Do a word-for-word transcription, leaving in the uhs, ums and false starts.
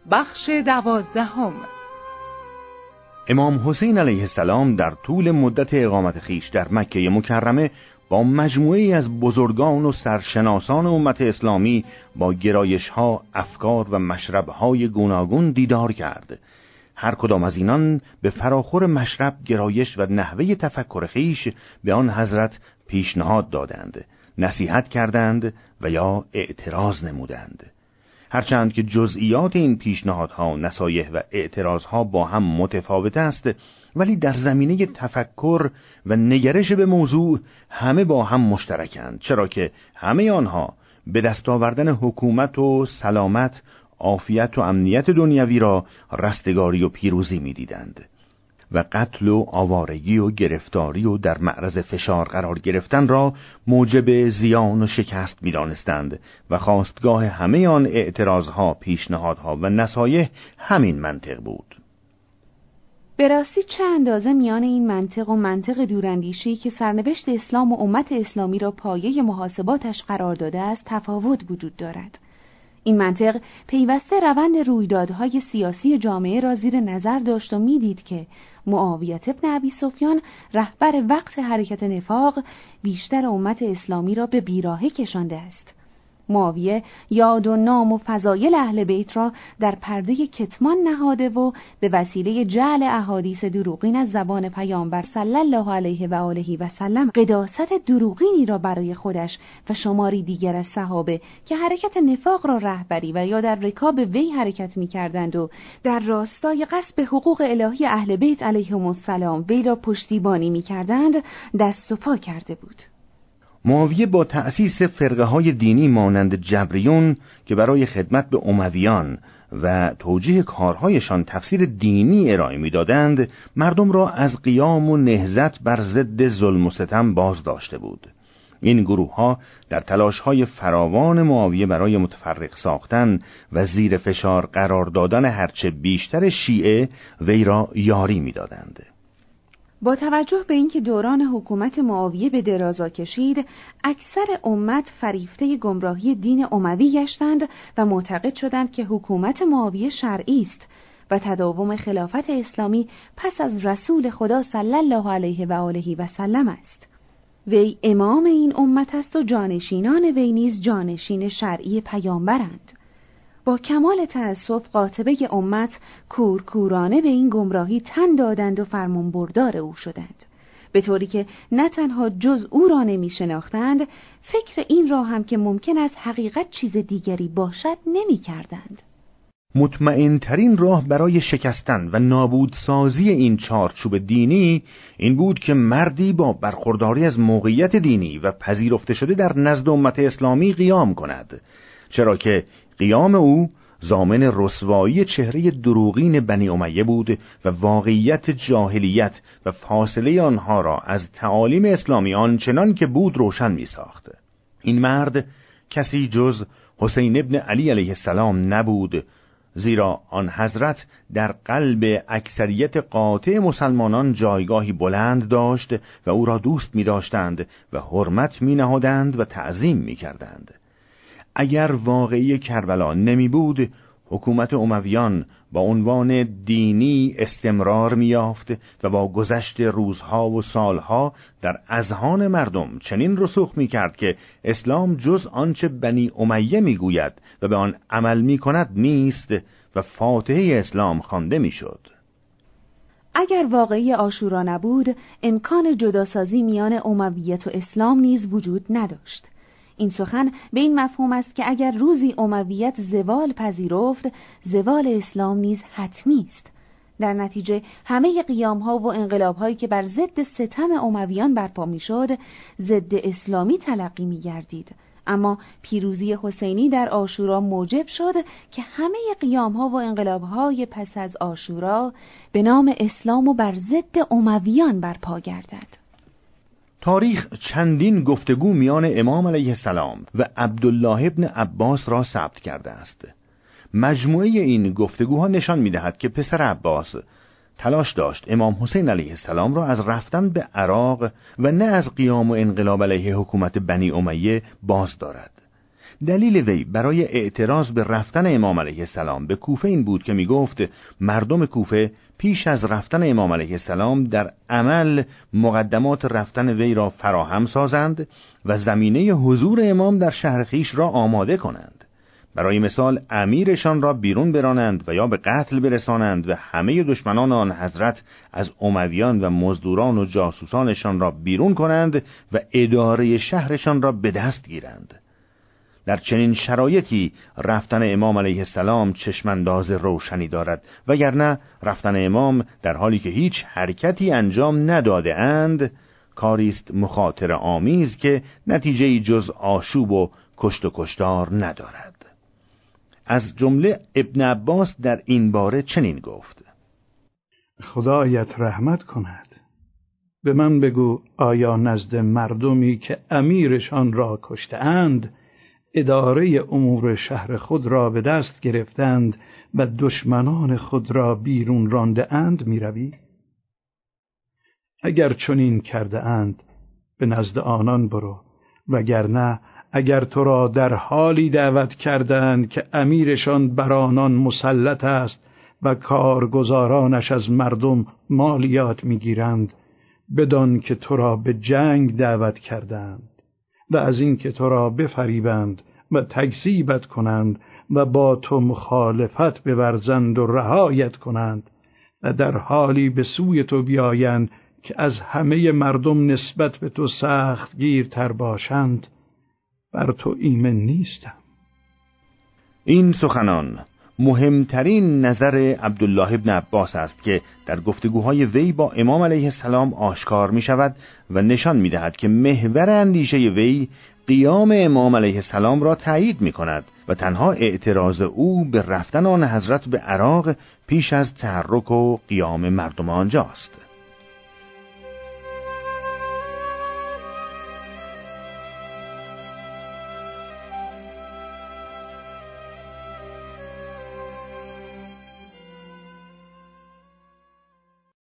بخش دوازدهم. امام حسین علیه السلام در طول مدت اقامت خیش در مکه مکرمه با مجموعه‌ای از بزرگان و سرشناسان امت اسلامی با گرایش‌ها، افکار و مشرب‌های گوناگون دیدار کرد. هر کدام از اینان به فراخور مشرب، گرایش و نحوه تفکر خیش به آن حضرت پیشنهاد دادند، نصیحت کردند و یا اعتراض نمودند. هرچند که جزئیات این پیشنهادها، نصایح و اعتراضها با هم متفاوت است، ولی در زمینه تفکر و نگرش به موضوع همه با هم مشترکند، چرا که همه آنها به دست آوردن حکومت و سلامت، عافیت و امنیت دنیوی را رستگاری و پیروزی می‌دیدند و قتل و آوارگی و گرفتاری و در معرض فشار قرار گرفتن را موجب زیان و شکست می‌دانستند و خواستگاه همه آن اعتراضها، پیشنهادها و نصایح همین منطق بود. به راستی چه اندازه میان این منطق و منطق دوراندیشی که سرنوشت اسلام و امت اسلامی را پایه محاسباتش قرار داده است تفاوت وجود دارد. این منطق پیوسته روند رویدادهای سیاسی جامعه را زیر نظر داشت و میدید که معاویه ابن ابی سفیان، رهبر وقت حرکت نفاق، بیشتر امت اسلامی را به بیراهه کشانده است. معاویه یاد و نام و فضایل اهل بیت را در پرده کتمان نهاده و به وسیله جعل احادیث دروغین از زبان پیامبر صلی الله علیه و آله و سلم قداست دروغینی را برای خودش و شماری دیگر از صحابه که حرکت نفاق را رهبری و یا در رکاب وی حرکت می‌کردند و در راستای غصب حقوق الهی اهل بیت علیهم السلام وی را پشتیبانی می‌کردند دست و پا کرده بود. معاویه با تأسیس فرقه های دینی مانند جبریون که برای خدمت به امویان و توجیه کارهایشان تفسیر دینی ارائه می‌دادند، مردم را از قیام و نهضت بر ضد ظلم و ستم باز داشته بود. این گروه ها در تلاش های فراوان معاویه برای متفرق ساختن و زیر فشار قرار دادن هرچه بیشتر شیعه وی را یاری می‌دادند. با توجه به اینکه دوران حکومت معاویه به درازا کشید، اکثر امت فریفته گمراهی دین اموی گشتند و معتقد شدند که حکومت معاویه شرعی است و تداوم خلافت اسلامی پس از رسول خدا صلی الله علیه و آله و سلم است. وی امام این امت است و جانشینان وی نیز جانشین شرعی پیامبرند. با کمال تأسف قاطبه امت کورکورانه به این گمراهی تن دادند و فرمانبردار او شدند، به طوری که نه تنها جز او را نمی شناختند، فکر این را هم که ممکن است حقیقت چیز دیگری باشد نمی کردند. مطمئن ترین راه برای شکستن و نابودسازی این چارچوب دینی این بود که مردی با برخورداری از موقعیت دینی و پذیرفته شده در نزد امت اسلامی قیام کند، چرا که قیام او ضامن رسوایی چهره دروغین بنی امیه بود و واقعیت جاهلیت و فاصله آنها را از تعالیم اسلامی آنچنان که بود روشن می ساخت. این مرد کسی جز حسین ابن علی علیه السلام نبود، زیرا آن حضرت در قلب اکثریت قاطع مسلمانان جایگاهی بلند داشت و او را دوست می داشتند و حرمت می نهادند و تعظیم می کردند. اگر واقعی کربلا نمی بود، حکومت امویان با عنوان دینی استمرار می یافت و با گذشت روزها و سالها در اذهان مردم چنین رسوخ می کرد که اسلام جز آنچه بنی امیه می گوید و به آن عمل می کند نیست و فاتحه اسلام خوانده می شد. اگر واقعی عاشورا نبود، امکان جداسازی میان امویت و اسلام نیز وجود نداشت. این سخن به این مفهوم است که اگر روزی امویت زوال پذیرفت، زوال اسلام نیز حتمی است. در نتیجه همه قیام‌ها و انقلاب‌هایی که بر ضد ستم امویان برپا می‌شد، ضد اسلامی تلقی می‌گردید. اما پیروزی حسینی در عاشورا موجب شد که همه قیام‌ها و انقلاب‌های پس از عاشورا به نام اسلام و بر ضد امویان برپا گردد. تاریخ چندین گفتگو میان امام علیه السلام و عبدالله ابن عباس را ثبت کرده است. مجموعه این گفتگوها نشان می‌دهد که پسر عباس تلاش داشت امام حسین علیه السلام را از رفتن به عراق و نه از قیام و انقلاب علیه حکومت بنی امیه باز دارد. دلیل وی برای اعتراض به رفتن امام علیه السلام به کوفه این بود که می گفت مردم کوفه پیش از رفتن امام علیه السلام در عمل مقدمات رفتن وی را فراهم سازند و زمینه حضور امام در شهر خیش را آماده کنند. برای مثال امیرشان را بیرون برانند و یا به قتل برسانند و همه دشمنان آن حضرت از امویان و مزدوران و جاسوسانشان را بیرون کنند و اداره شهرشان را به دست گیرند. در چنین شرایطی رفتن امام علیه السلام چشمانداز روشنی دارد، وگرنه رفتن امام در حالی که هیچ حرکتی انجام نداده اند کاری است مخاطره آمیز که نتیجه‌ای جز آشوب و کشت و کشتار ندارد. از جمله ابن عباس در این باره چنین گفت: خدایت رحمت کند، به من بگو آیا نزد مردمی که امیرشان را کشته‌اند اداره امور شهر خود را به دست گرفتند و دشمنان خود را بیرون رانده اند می روی؟ اگر چنین کرده اند به نزد آنان برو، وگرنه اگر تو را در حالی دعوت کردند که امیرشان بر آنان مسلط است و کارگزارانش از مردم مالیات میگیرند، بدان که تو را به جنگ دعوت کردند و از این که تو را بفریبند و تکذیبت کنند و با تو مخالفت بورزند و رهایت کنند و در حالی به سوی تو بیایند که از همه مردم نسبت به تو سخت گیرتر باشند، بر تو ایمن نیستم. این سخنان مهمترین نظر عبدالله ابن عباس است که در گفتگوهای وی با امام علیه السلام آشکار می شود و نشان می دهد که محور اندیشه وی قیام امام علیه السلام را تایید می کند و تنها اعتراض او به رفتن آن حضرت به عراق پیش از تحرک و قیام مردم آنجاست.